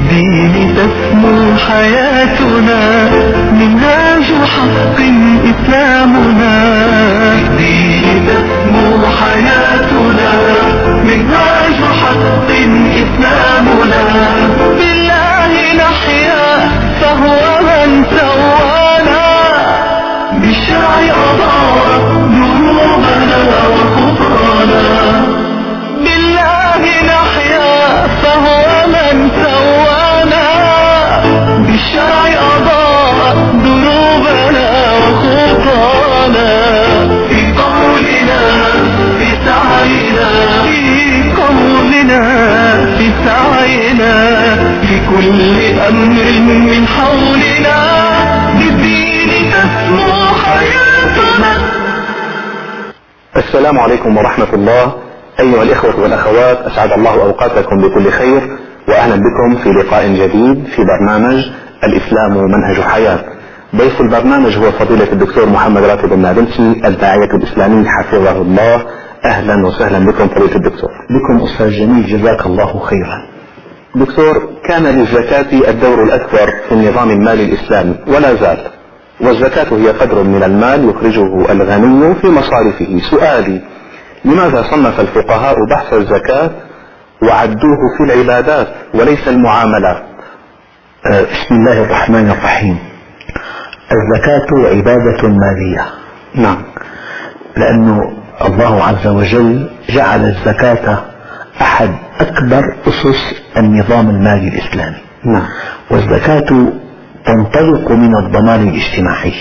بالدين تسمو حياتنا، منهاج حق إسلامنا. بالدين تسمو حياتنا، منهاج حق إسلامنا. بالله نحيا فهو من سوانا، بالشرع أضاء ذنوبنا وخطانا. بالله نحيا فهو من سوانا، بالشرع أضاء ذنوبنا وخطانا. في قولنا في سعينا، في قولنا في سعينا، في كل أمر من حولنا، بالدين تسمو حياتنا. السلام عليكم ورحمة الله. أيها الإخوة والأخوات، أسعد الله أوقاتكم بكل خير، وأهلا بكم في لقاء جديد في برنامج الإسلام منهج حياة. ضيف البرنامج هو فضيلة الدكتور محمد راتب النابلسي، الداعية الإسلامي حفظه الله. أهلا وسهلا بكم فضيلة الدكتور. بكم أستاذ جميل، جزاك الله خيرا. دكتور، كان للزكاة الدور الأكبر في النظام المالي الإسلامي ولا زال، والزكاة هي قدر من المال يخرجه الغني في مصارفه. سؤالي: لماذا صنف الفقهاء بحث الزكاة وعدوه في العبادات وليس المعاملات؟ بسم الله الرحمن الرحيم. الزكاة عبادة مالية. نعم. لأنه الله عز وجل جعل الزكاة أحد أكبر أسس النظام المالي الإسلامي. نعم. والزكاة تنطلق من الضمان الاجتماعي،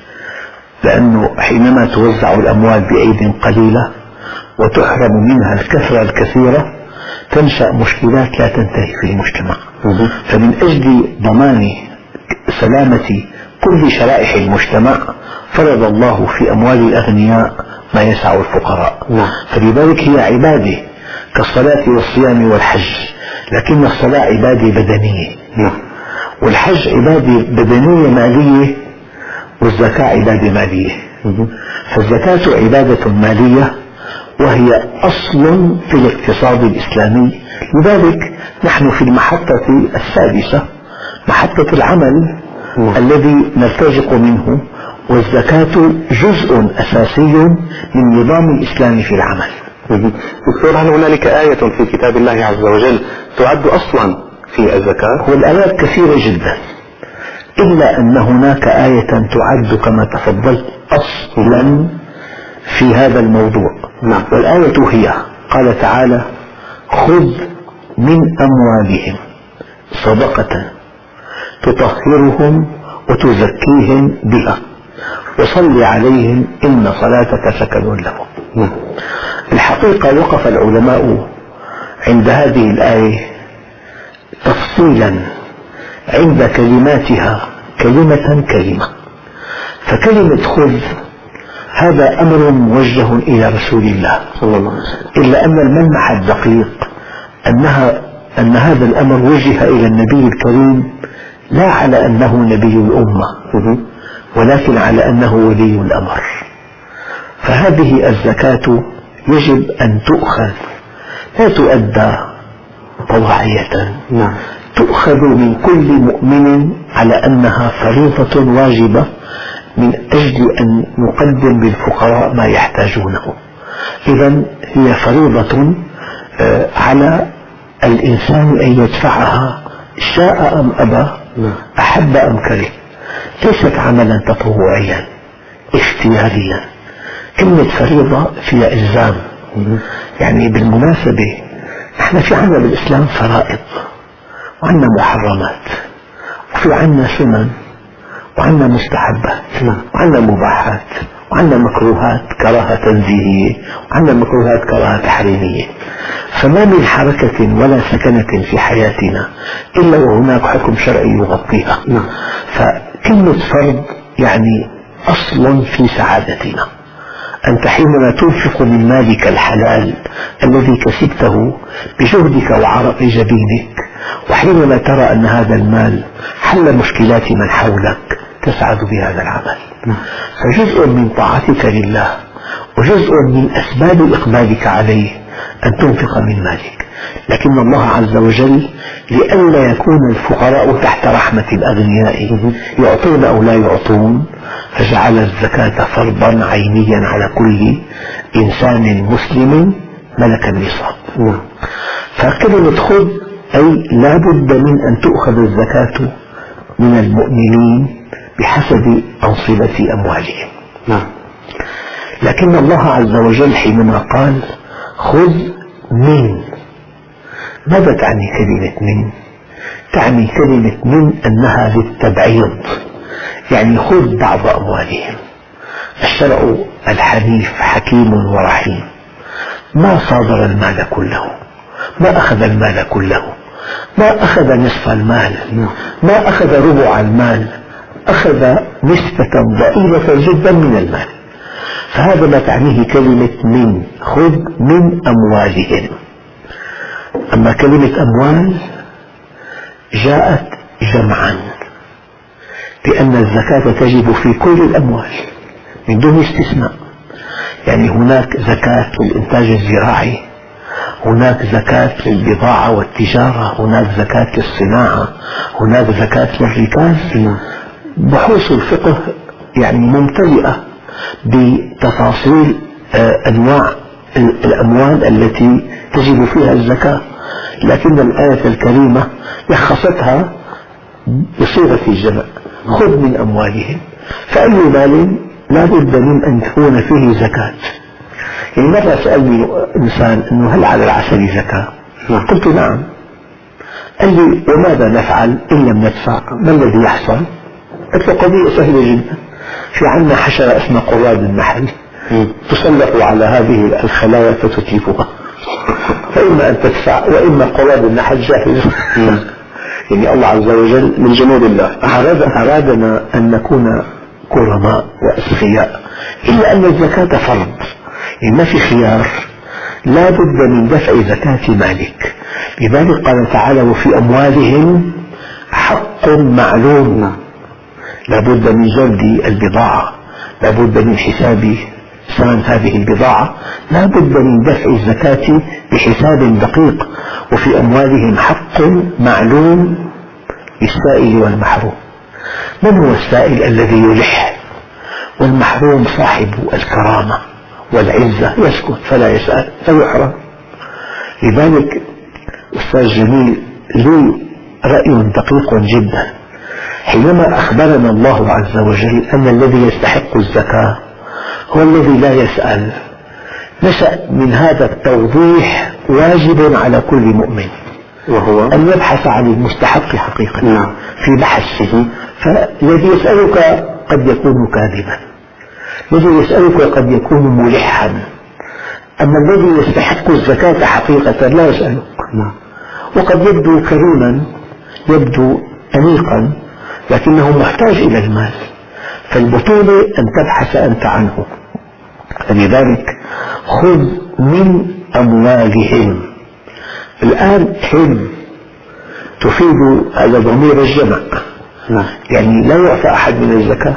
لأنه حينما توزع الأموال بأيد قليلة وتحرم منها الكثرة الكثيرة تنشأ مشكلات لا تنتهي في المجتمع. فمن أجل ضمان سلامة كل شرائح المجتمع فرض الله في أموال الأغنياء ما يسع الفقراء. فلذلك هي عبادة كالصلاة والصيام والحج، لكن الصلاة عبادة بدنية، والحج عبادة بدنية مالية، والزكاة عبادة مالية. فالزكاة عبادة مالية وهي أصل في الاقتصاد الإسلامي. لذلك نحن في المحطة السادسة، محطة العمل الذي نرتزق منه، والزكاة جزء أساسي من نظام الإسلام في العمل. دكتور، هل هنالك آية في كتاب الله عز وجل تعد أصلا في الزكاة؟ والآيات كثيرة جدا، إلا أن هناك آية تعد كما تفضلت أصلا في هذا الموضوع. والآية هي قال تعالى: خذ من أموالهم صدقة تطهرهم وتزكيهم بها وصل عليهم إن صلاتك سكن لهم. الحقيقة وقف العلماء عند هذه الآية تفصيلا عند كلماتها كلمة كلمة. فكلمة خذ هذا أمر موجه إلى رسول الله صلى الله عليه وسلم، إلا أن الملمح الدقيق أن هذا الأمر وجه إلى النبي الكريم لا على أنه نبي الأمة، ولكن على أنه ولي الأمر. فهذه الزكاة يجب أن تؤخذ، لا تؤدى طواعية، تؤخذ من كل مؤمن على أنها فريضة واجبة من أجل أن نقدم للفقراء ما يحتاجونه. إذن هي فريضة على الإنسان أن يدفعها شاء أم أبى، أحب أم كره. ليست عملا تطوعيا اختياريا. كلمة فريضة فيها إلزام. يعني بالمناسبة نحن في عنا بالإسلام فرائض، وعنا محرمات، وفي عنا سنن، وعنا مستحبات، وعنا مباحات، وعنا مكروهات كراهة تنزيهية، وعنا مكروهات كراهة تحريمية. فما من حركة ولا سكنة في حياتنا إلا وهناك حكم شرعي يغطيها. فكلمة فرض يعني أصل في سعادتنا. أنت حينما تنفق من مالك الحلال الذي كسبته بجهدك وعرق جبينك، وحينما ترى أن هذا المال حل مشكلات من حولك، تسعد بهذا العمل. فجزء من طاعتك لله وجزء من أسباب إقبالك عليه أن تنفق من مالك، لكن الله عز وجل لئلا يكون الفقراء تحت رحمة الأغنياء يعطون أو لا يعطون، فجعل الزكاة فرضا عينيا على كل إنسان مسلم ملك النصاب. فكلمة خذ أي لا بد من أن تؤخذ الزكاة من المؤمنين بحسب أنصبة أموالهم. لكن الله عز وجل حينما قال خذ من، ماذا تعني كلمة من؟ تعني كلمة من أنها للتبعيض، يعني خذ بعض أموالهم. الشرع الحنيف حكيم ورحيم، ما صادر المال كله، ما أخذ المال كله، ما أخذ نصف المال، ما أخذ ربع المال، أخذ نسبة ضئيلة جدا من المال. فهذا ما تعنيه كلمة من، خذ من أموالهم. أما كلمة أموال جاءت جمعا، لأن الزكاة تجب في كل الأموال من دون استثناء. يعني هناك زكاة للإنتاج الزراعي، هناك زكاة للبضاعة والتجارة، هناك زكاة للصناعة، هناك زكاة للركاز. بحوث الفقه يعني ممتلئة بتفاصيل أنواع الأموال التي تجب فيها الزكاة، لكن الآية الكريمة لخصتها بصيغة الجمع، خذ من أموالهم. فأي مال لا بد من أن تكون فيه زكاة. يعني مرة سألني إنسان أنه هل على العسل زكاة؟ قلت نعم. قال لي وماذا نفعل إن لم ندفع؟ ما الذي يحصل؟ قلت له قضية سهلة جدا، في عندنا حشرة اسمها قراد النحل تسلط على هذه الخلايا فتتلفها، فإما أن تدفع وإما قراد النحل جاهز. يعني الله عز وجل من جنود الله أرادنا أن نكون كرماء وأسخياء، إلا أن الزكاة فرض، يعني ما في خيار، لا بد من دفع زكاة مالك. لذلك قال تعالى وفي أموالهم حق معلوم، لا بد من جلد البضاعة، لا بد من حساب ثمن هذه البضاعة، لا بد من دفع الزكاة بحساب دقيق. وفي أموالهم حق معلوم للسائل والمحروم. من هو السائل؟ الذي يلح، والمحروم صاحب الكرامة والعزة يسكت فلا يسأل فيحرم. لذلك أستاذ جميل له رأي دقيق جدا حينما أخبرنا الله عز وجل أن الذي يستحق الزكاة هو الذي لا يسأل. نشأ من هذا التوضيح واجب على كل مؤمن، وهو أن يبحث عن المستحق حقيقة في بحثه. فالذي يسألك قد يكون كاذبا، الذي يسألك قد يكون ملحا، أما الذي يستحق الزكاة حقيقة لا يسألك. وقد يبدو كريما، يبدو أنيقا، لكنه محتاج إلى المال، فالبطولة أن تبحث أنت عنه. فلذلك خذ من أموالهم. الآن هم تفيد هذا ضمير الجمع، يعني لا يعفى أحد من الزكاة،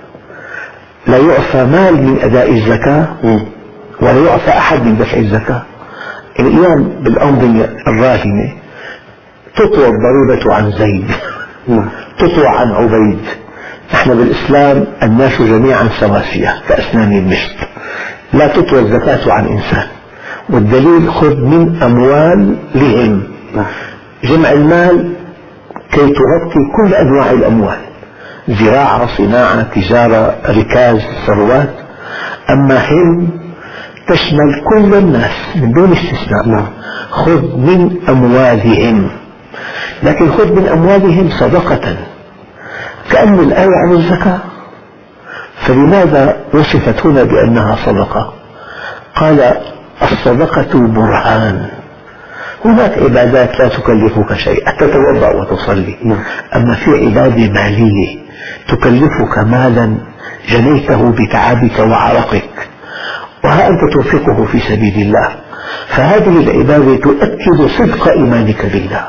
لا يعفى مال من أداء الزكاة، ولا يعفى أحد من دفع الزكاة. الأيام بالأنظمة الراهنة تطوى الضريبة عن زيد، تطوى عن عبيد. نحن بالإسلام الناس جميعا سواسية كأسنان المشط، لا تطوى الزكاة عن إنسان. والدليل خذ من أموالهم، جمع المال كي تغطي كل أنواع الأموال، زراعة، صناعة، تجارة، ركاز، ثروات. أما هم تشمل كل الناس من دون استثناء. خذ من أموالهم، لكن خذ من أموالهم صدقة، كأن الآية عن الزكاة. فلماذا وصفت هنا بأنها صدقة؟ قال الصدقة برهان. هناك عبادات لا تكلفك شيئا، تتوضأ وتصلي، أما في عبادة مالية تكلفك مالا جنيته بتعبك وعرقك، وها أنت تنفقه في سبيل الله. فهذه العبادة تؤكد صدق إيمانك بالله،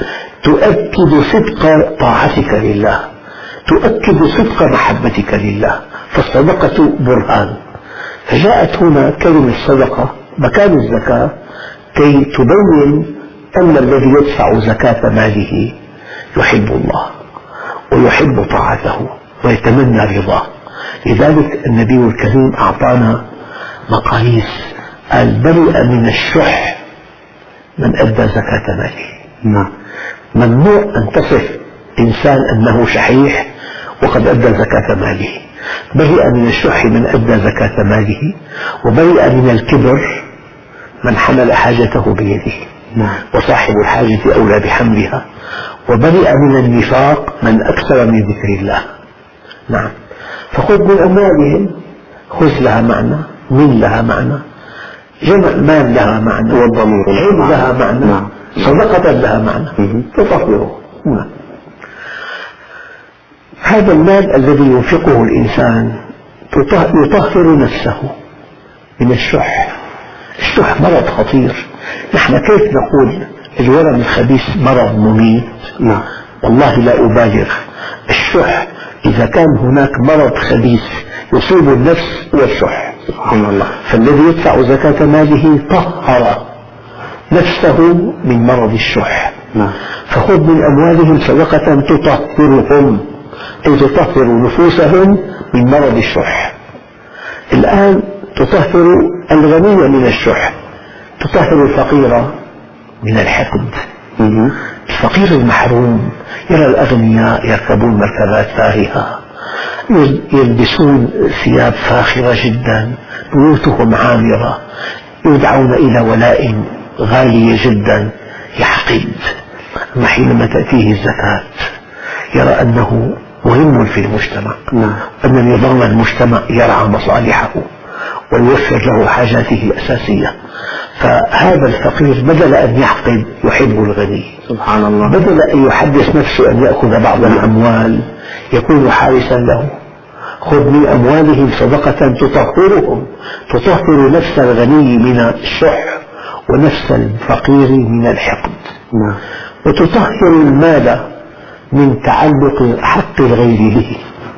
تؤكد صدق طاعتك لله، تؤكد صدق محبتك لله. فالصدقة برهان. فجاءت هنا كلمة صدقة مكان الزكاة كي تبين أن الذي يدفع زكاة ماله يحب الله ويحب طاعته ويتمنى رضاه. لذلك النبي الكريم أعطانا مقاييس، قال برئ من الشح من أدى زكاة ماله. ممنوع أن تصف إنسان أنه شحيح وقد أدى زكاة ماله. برئ من الشح من أدى زكاة ماله، وبرئ من الكبر من حمل حاجته بيده، وصاحب الحاجة أولى بحملها، وبرئ من النفاق من أكثر من ذكر الله. نعم. فخذ من أموالهم، خذ لها معنى، من لها معنى، جمع مال لها معنى، علم لها معنى، صدقة لها معنى، تطهره. هذا المال الذي ينفقه الإنسان يطهر نفسه من الشح. الشح مرض خطير. نحن كيف نقول الورم الخبيث مرض مميت؟ والله لا أبالغ. الشح إذا كان هناك مرض خبيث يصيب النفس هو الشح. سبحان الله. فالذي يدفع زكاة ماله طهر نفسه من مرض الشح. فخذ من أموالهم صدقة تطهرهم، أي تطهر نفوسهم من مرض الشح. الآن تطهر الغني من الشح، تطهر الفقير من الحقد. الفقير المحروم يرى الأغنياء يركبون مركبات فارهة، يلبسون ثياب فاخرة جدا، بيوتهم عامرة، يدعون إلى ولاء غالية جدا، يحقد. أما حينما تأتيه الزكاة يرى أنه مهم في المجتمع، أن نظام المجتمع يرعى مصالحه ويوفر له حاجاته الأساسية. فهذا الفقير بدل أن يحقد يحب الغني. سبحان الله. بدل أن يحدث نفسه أن يأخذ بعض الأموال يكون حارسا له. خذ من أموالهم صدقة تطهرهم، تطهر نفس الغني من الشح ونفس الفقير من الحقد، وتطهر المال من تعلق حق الغير به.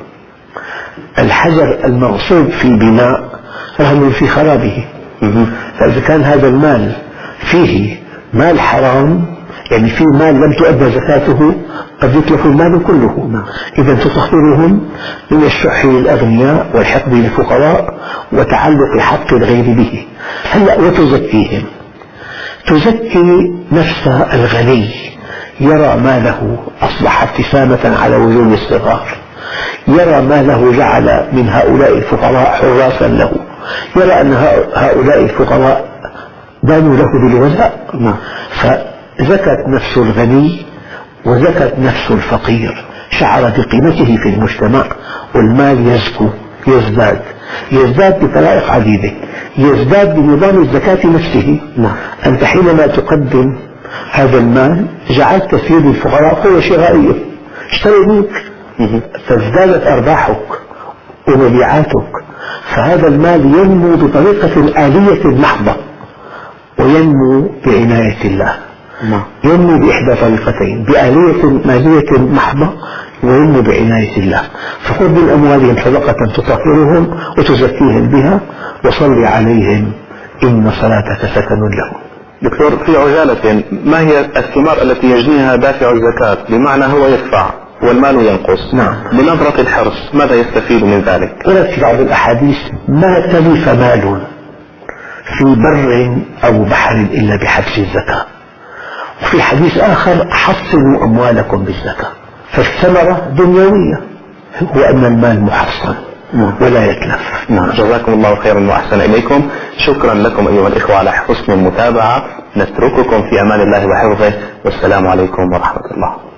الحجر المغصوب في بناء رهن في خرابه. فإذا كان هذا المال فيه مال حرام، يعني فيه مال لم تؤدى زكاته، قد يتلف المال كله. إذا تطهرهم من الشح للأغنياء والحقد للفقراء وتعلق حق الغير به. هلأ وتزكيهم، تزكي نفس الغني، يرى ماله أصبح ابتسامة على وجوه الصغار، يرى ماله جعل من هؤلاء الفقراء حراسا له، يرى أن هؤلاء الفقراء دانوا له بالوزاء. فزكت نفس الغني وزكت نفس الفقير، شعر بقيمته في المجتمع، والمال يزكو، يزداد بطرائق عديدة. يزداد بنظام الزكاة نفسه. أنت حينما تقدم هذا المال جعلت في يد الفقراء قوة شرائية، اشتروا منك، فازدادت أرباحك ومبيعاتك. فهذا المال ينمو بطريقة آلية محضة، وينمو بعناية الله. ينمو بإحدى طريقتين، بآلية مالية محضة، وينمو بعناية الله. فخذ من أموالهم صدقة تطهرهم وتزكيهم بها وصل عليهم إن صلاتك سكن لهم. دكتور، في عجالة، ما هي الثمار التي يجنيها دافع الزكاة؟ بمعنى هو يدفع والمال ينقص. بنظرة الحرص ماذا يستفيد من ذلك؟ ورد في بعض الأحاديث ما تلف مال في بر أو بحر إلا بحبس الزكاة. وفي حديث آخر حصنوا أموالكم بالزكاة. فالثمرة دنيوية، هو أن المال محصن ولا يتلف. جزاكم الله خيرا وأحسن إليكم. شكرا لكم أيها الإخوة على حسن المتابعة. نترككم في أمان الله وحفظه، والسلام عليكم ورحمة الله.